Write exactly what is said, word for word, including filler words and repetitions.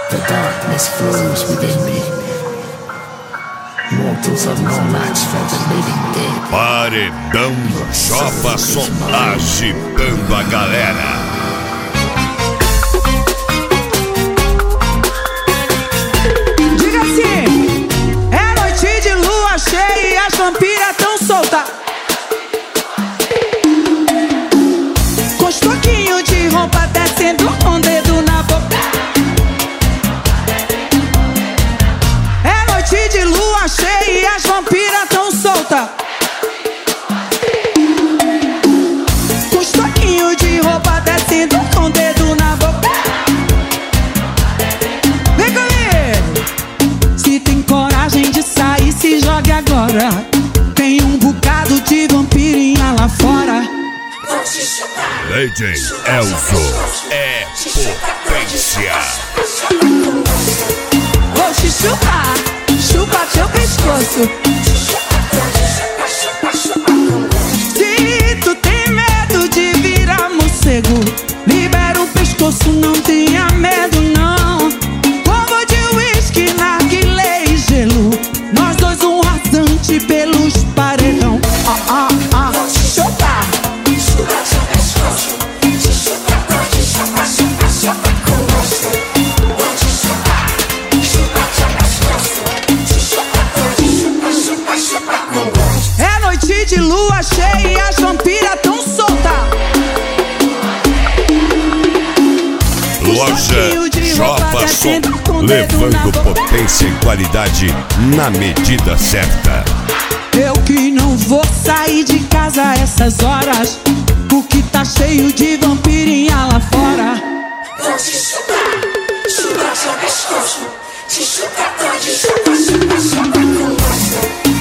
The darkness flows within me. Mortals are no match for the living dead. Paredão Jopa Som, agitando a galera. Diga assim: é noite de lua cheia e as vampiras tão soltas. Com os toquinhos de roupa descendo com o dedo na boca. É noite de lua cheia e as vampiras tão soltas. Com os toquinhos de roupa descendo com o dedo na boca. Vem comigo! Se tem coragem de sair, se jogue agora. Tem um bocado de vampirinha lá fora. D J Elzo é potência. Vou te chupar, chupa teu pescoço. Se tu tem medo de virar morcego, libera o pescoço, não tenha medo não. Combo de uísque, narguilé e gelo. Nós dois um rasante pelos paredão. Ah, ah, ah. Vou te chupar, chupa teu pescoço. Te chupar, pode chupar, chupar, chupar com gosto. Vou te chupar, chupa teu pescoço. Te chupar, pode chupar, chupar, chupar com gosto. É noite de lua cheia e as vampiras tão soltas. Loja Jopa Som, levando potência e qualidade na medida certa. Eu que não vou sair de casa a essas horas, porque tá cheio de vampirinha lá fora. Vou te chupar, chupar seu pescoço. Te chupar, pode chupar, chupar, chupar com gosto.